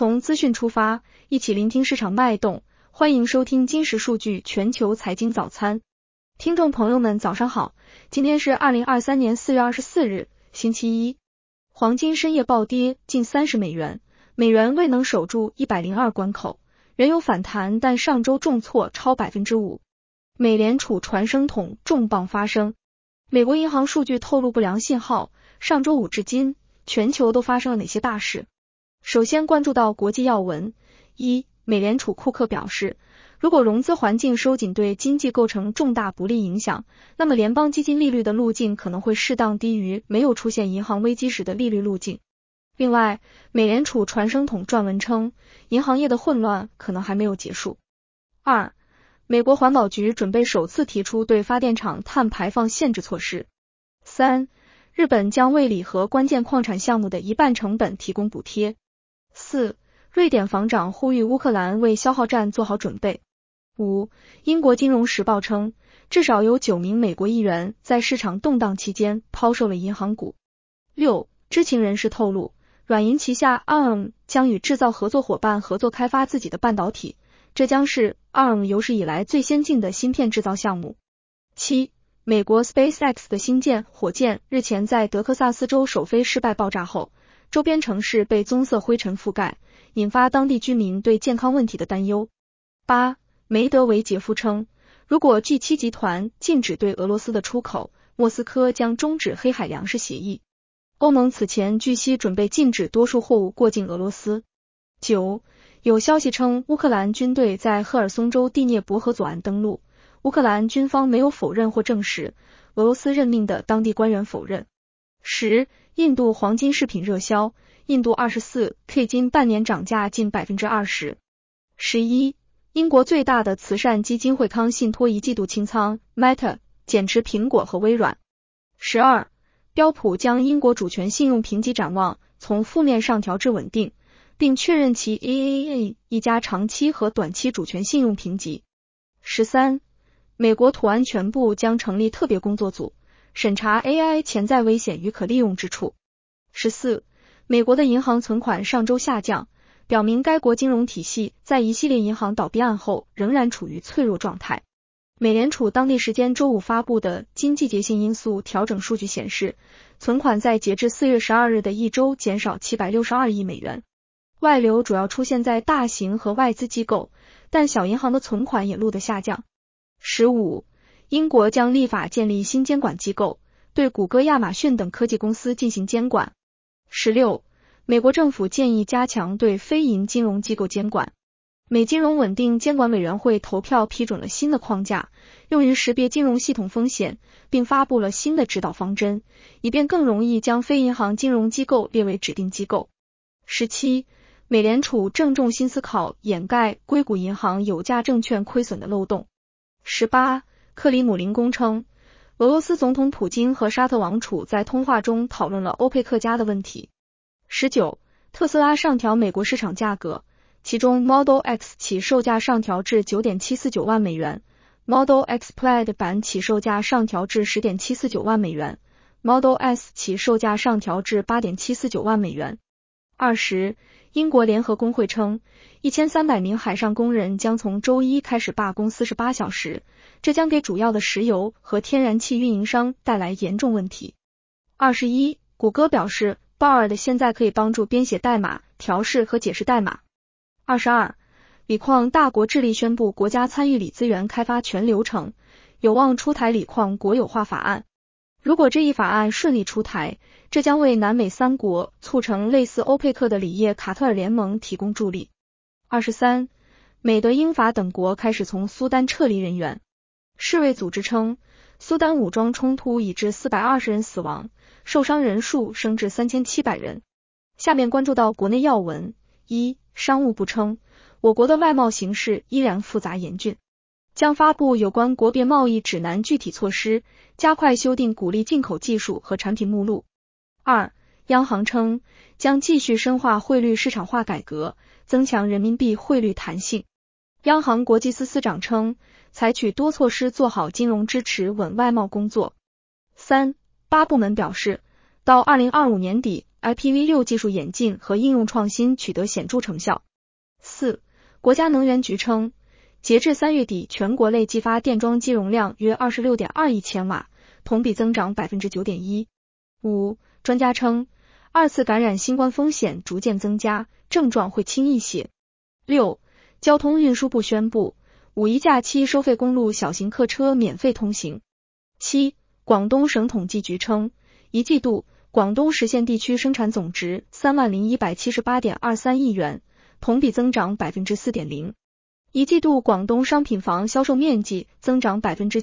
从资讯出发，一起聆听市场脉动。欢迎收听今时数据全球财经早餐。听众朋友们早上好，今天是2023年4月24日，星期一。黄金深夜暴跌近30美元，美元未能守住102关口，仍有反弹，但上周重挫超 5%。美联储传声筒重磅发声，美国银行数据透露不良信号，上周五至今，全球都发生了哪些大事？首先关注到国际要闻。一、美联储库克表示，如果融资环境收紧对经济构成重大不利影响，那么联邦基金利率的路径可能会适当低于没有出现银行危机时的利率路径。另外，美联储传声筒撰文称，银行业的混乱可能还没有结束。二、美国环保局准备首次提出对发电厂碳排放限制措施。三、日本将为锂和关键矿产项目的一半成本提供补贴。四、瑞典防长呼吁乌克兰为消耗战做好准备。五、英国金融时报称，至少有9名美国议员在市场动荡期间抛售了银行股。六、知情人士透露，软银旗下 ARM 将与制造合作伙伴合作开发自己的半导体，这将是 ARM 有史以来最先进的芯片制造项目。七、美国 SpaceX 的星舰火箭日前在德克萨斯州首飞失败爆炸后，周边城市被棕色灰尘覆盖，引发当地居民对健康问题的担忧。八、梅德韦杰夫称，如果 G7 集团禁止对俄罗斯的出口，莫斯科将终止黑海粮食协议。欧盟此前据悉准备禁止多数货物过境俄罗斯。九、有消息称乌克兰军队在赫尔松州第聂伯河左岸登陆，乌克兰军方没有否认或证实，俄罗斯任命的当地官员否认。十、印度黄金饰品热销，印度 24K 金半年涨价近 20%。11、英国最大的慈善基金会康信托一季度清仓 Meta， 减持苹果和微软。12、标普将英国主权信用评级展望从负面上调至稳定，并确认其 AAA 一家长期和短期主权信用评级。13、美国土安全部将成立特别工作组，审查 AI 潜在危险与可利用之处。14、美国的银行存款上周下降，表明该国金融体系在一系列银行倒闭案后仍然处于脆弱状态。美联储当地时间周五发布的经季节性因素调整数据显示，存款在截至4月12日的一周减少762亿美元。外流主要出现在大型和外资机构，但小银行的存款也录得下降。15、英国将立法建立新监管机构，对谷歌、亚马逊等科技公司进行监管。16、美国政府建议加强对非银金融机构监管。美金融稳定监管委员会投票批准了新的框架，用于识别金融系统风险，并发布了新的指导方针，以便更容易将非银行金融机构列为指定机构。17、美联储郑重新思考掩盖硅谷银行有价证券亏损的漏洞。18、克里姆林宫称，俄罗斯总统普京和沙特王储在通话中讨论了欧佩克加的问题。19、特斯拉上调美国市场价格，其中 Model X 起售价上调至 9.749 万美元， Model X Plaid 版起售价上调至 10.749 万美元， Model S 起售价上调至 8.749 万美元。20、英国联合工会称，1300名海上工人将从周一开始罢工48小时，这将给主要的石油和天然气运营商带来严重问题。21、谷歌表示 Bard 现在可以帮助编写代码、调试和解释代码。22、锂矿大国智利宣布国家参与锂资源开发全流程，有望出台锂矿国有化法案。如果这一法案顺利出台，这将为南美3国促成类似欧佩克的锂业卡特尔联盟提供助力。23、美德英法等国开始从苏丹撤离人员。世卫组织称，苏丹武装冲突已致420人死亡，受伤人数升至3700人。下面关注到国内要闻。一、商务部称，我国的外贸形势依然复杂严峻，将发布有关国别贸易指南具体措施，加快修订鼓励进口技术和产品目录。二、央行称，将继续深化汇率市场化改革，增强人民币汇率弹性。央行国际司司长称，采取多措施做好金融支持稳外贸工作。三、8部门表示，到2025年底， IPv6 技术演进和应用创新取得显著成效。4. 国家能源局称，截至3月底，全国累计发电装机容量约 26.2 亿千瓦，同比增长 9.1%。5. 专家称，二次感染新冠风险逐渐增加，症状会轻一些。6. 交通运输部宣布，五一假期收费公路小型客车免费通行。7. 广东省统计局称，一季度广东实现地区生产总值 30,178.23 亿元，同比增长 4.0%。一季度广东商品房销售面积增长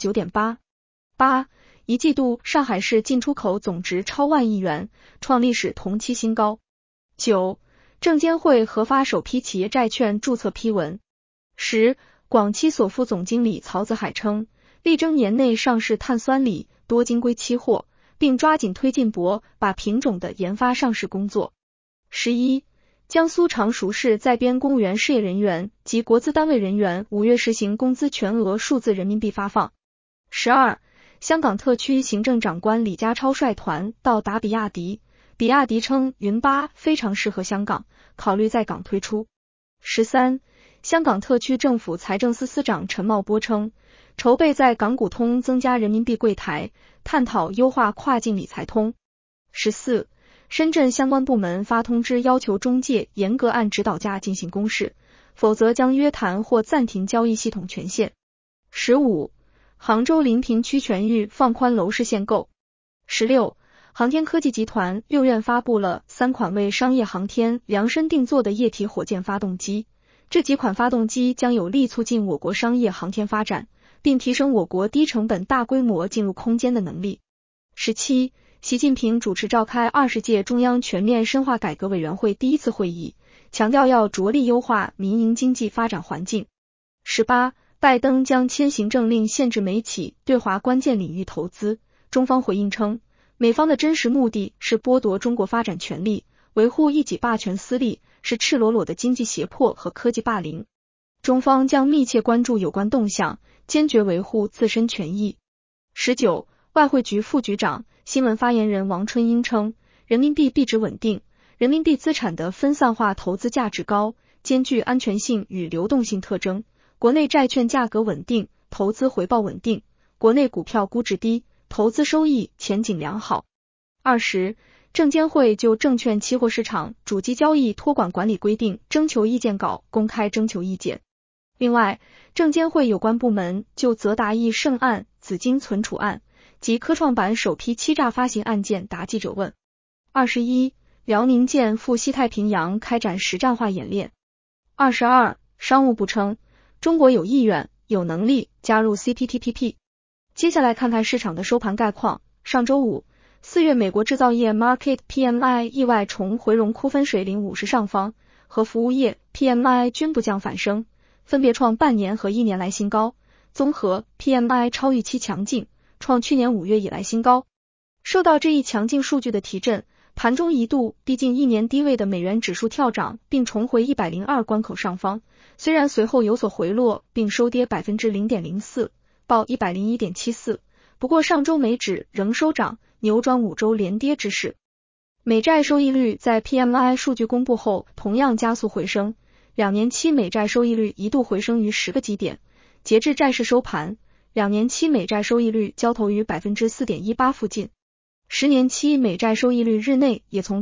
9.8%。8. 一季度上海市进出口总值超万亿元，创历史同期新高。9. 证监会核发首批企业债券注册批文。10. 广汽所副总经理曹子海称，力争年内上市碳酸锂多晶硅期货，并抓紧推进把品种的研发上市工作。11. 江苏常熟市在编公务员事业人员及国资单位人员5月实行工资全额数字人民币发放。12. 香港特区行政长官李家超率团到达比亚迪，比亚迪称云8非常适合香港，考虑在港推出。13. 香港特区政府财政司司长陈茂波称，筹备在港股通增加人民币柜台，探讨优化跨境理财通。14. 深圳相关部门发通知要求中介严格按指导价进行公示，否则将约谈或暂停交易系统权限。15. 杭州临平区全域放宽楼市限购。16. 航天科技集团6月发布了3款为商业航天量身定做的液体火箭发动机，这几款发动机将有力促进我国商业航天发展，并提升我国低成本大规模进入空间的能力。17. 习近平主持召开20届中央全面深化改革委员会第1次会议，强调要着力优化民营经济发展环境。18. 拜登将签行政令限制美企对华关键领域投资，中方回应称，美方的真实目的是剥夺中国发展权利，维护一己霸权私利，是赤裸裸的经济胁迫和科技霸凌。中方将密切关注有关动向，坚决维护自身权益。19. 外汇局副局长、新闻发言人王春英称，人民币币值稳定，人民币资产的分散化投资价值高，兼具安全性与流动性特征，国内债券价格稳定，投资回报稳定，国内股票估值低，投资收益前景良好。20. 证监会就证券期货市场主机交易托管管理规定征求意见稿公开征求意见。另外，证监会有关部门就泽达益盛案、紫金存储案及科创板首批欺诈发行案件答记者问。21. 辽宁舰赴西太平洋开展实战化演练。22. 商务部称，中国有意愿、有能力加入 CPTPP。接下来看看市场的收盘概况。上周五，4月美国制造业 Market PMI 意外重回荣枯分水岭50上方，和服务业 PMI 均不降反升，分别创半年和1年来新高。综合 PMI 超预期强劲，创去年5月以来新高。受到这一强劲数据的提振，盘中一度逼近1年低位的美元指数跳涨，并重回102关口上方，虽然随后有所回落，并收跌 0.04%， 报 101.74， 不过上周美指仍收涨，扭转5周连跌之势。美债收益率在 PMI 数据公布后同样加速回升，2年期美债收益率一度回升逾10个基点，截至债市收盘，2年期美债收益率交投于 4.18% 附近。10年期美债收益率日内也从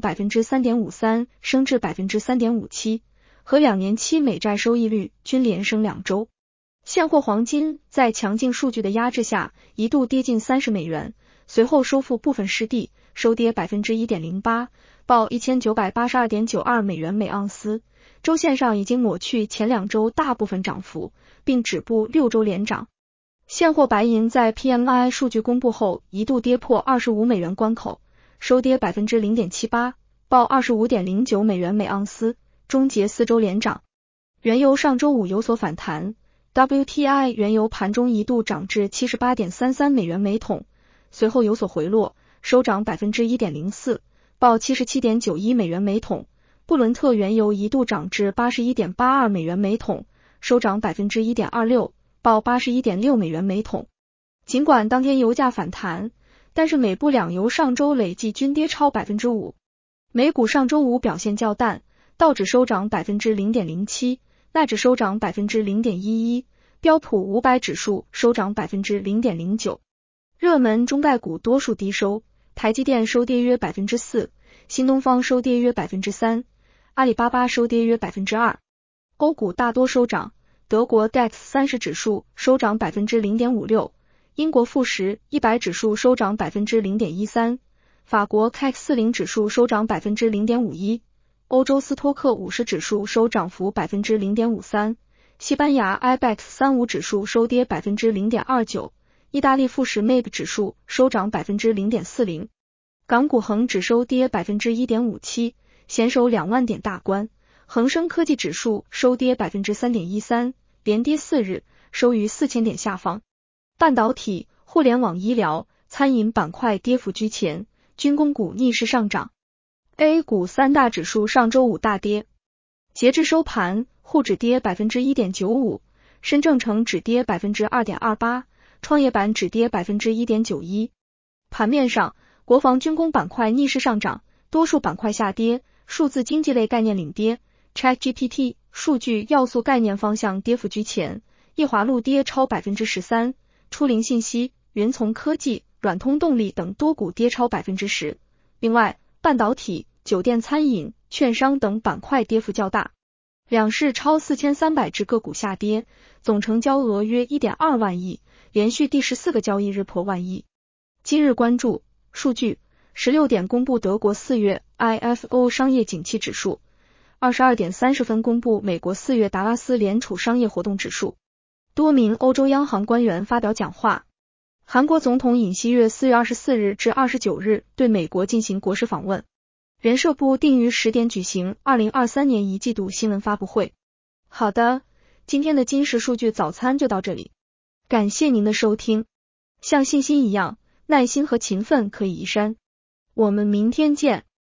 3.53% 升至 3.57%， 和2年期美债收益率均连升2周。现货黄金在强劲数据的压制下一度跌近30美元，随后收复部分失地，收跌 1.08%， 报 1982.92 美元每盎司，周线上已经抹去前2周大部分涨幅，并止步6周连涨。现货白银在 PMI 数据公布后一度跌破25美元关口，收跌 0.78%， 报 25.09 美元每盎司，终结4周连涨。原油上周五有所反弹， WTI 原油盘中一度涨至 78.33 美元每桶，随后有所回落，收涨 1.04%， 报 77.91 美元每桶。布伦特原油一度涨至 81.82 美元每桶，收涨 1.26%，报 81.6 美元每桶。尽管当天油价反弹，但是美布两油上周累计均跌超 5%。 美股上周五表现较淡，道指收涨 0.07%， 纳指收涨 0.11%， 标普500指数收涨 0.09%。热门中概股多数低收，台积电收跌约 4%， 新东方收跌约 3%， 阿里巴巴收跌约 2%。欧股大多收涨，德国 DAX 30指数收涨 0.56%， 英国富时100指数收涨 0.13%， 法国 CAC 40指数收涨 0.51%， 欧洲斯托克50指数收涨幅 0.53%， 西班牙 IBEX 35指数收跌 0.29%， 意大利富时 MIB 指数收涨 0.40%。港股恒指收跌 1.57%， 险守2万点大关。恒生科技指数收跌 3.13%， 连跌4日，收于4000点下方。半导体、互联网医疗、餐饮板块跌幅居前，军工股逆势上涨。A 股三大指数上周五大跌，截至收盘，沪指跌 1.95%， 深证成指跌 2.28%， 创业板指跌 1.91%。盘面上，国防军工板块逆势上涨，多数板块下跌，数字经济类概念领跌。ChatGPT 数据要素概念方向跌幅居前，易华路跌超 13%， 初灵信息、云从科技、软通动力等多股跌超 10%。另外，半导体、酒店餐饮、券商等板块跌幅较大。两市超4300只个股下跌，总成交额约 1.2 万亿，连续第14个交易日破万亿。今日关注数据，16点公布德国4月 IFO 商业景气指数，22点30分公布美国4月达拉斯联储商业活动指数。多名欧洲央行官员发表讲话。韩国总统尹锡悦4月24日至29日对美国进行国事访问。人社部定于10点举行2023年一季度新闻发布会。好的，今天的今时数据早餐就到这里。感谢您的收听。像信心一样，耐心和勤奋可以移山。我们明天见。